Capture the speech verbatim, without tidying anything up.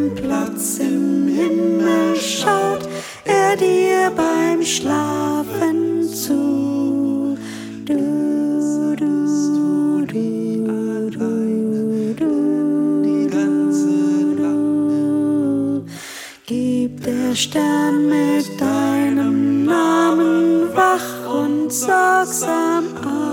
deinen Platz im Himmel schaut er dir beim Schlafen zu. Du, du, du, du, du, die ganze Nacht. Gib der Stern mit deinem Namen wach und sorgsam an.